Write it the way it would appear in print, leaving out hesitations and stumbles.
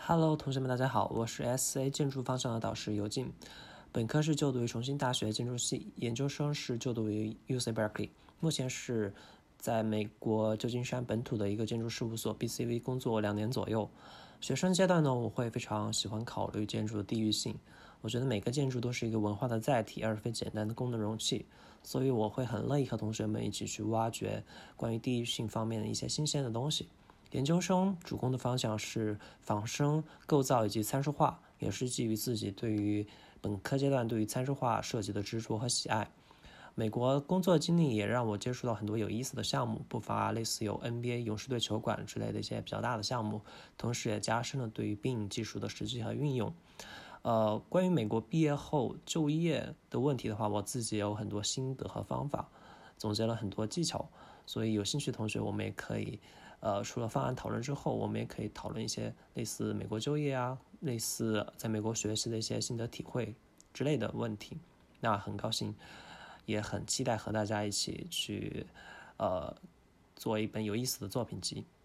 Hello，同学们，大家好，我是 SA 建筑方向的导师尤静。本科是就读于重庆大学建筑系，研究生是就读于 UC Berkeley， 目前是在美国旧金山本土的一个建筑事务所 BCV 工作2年左右。学生阶段呢，我会非常喜欢考虑建筑的地域性。我觉得每个建筑都是一个文化的载体，而非简单的功能容器，所以我会很乐意和同学们一起去挖掘关于地域性方面的一些新鲜的东西。研究生主攻的方向是仿生、构造以及参数化，也是基于自己对于本科阶段对于参数化设计的执着和喜爱。美国工作经历也让我接触到很多有意思的项目，不乏类似有 NBA 勇士队球馆之类的一些比较大的项目，同时也加深了对于 BIM 技术的实际和运用。关于美国毕业后就业的问题的话，我自己也有很多心得和方法，总结了很多技巧，所以有兴趣的同学我们也可以除了方案讨论之后，我们也可以讨论一些类似美国就业啊，类似在美国学习的一些心得体会之类的问题。那很高兴，也很期待和大家一起去做一本有意思的作品集。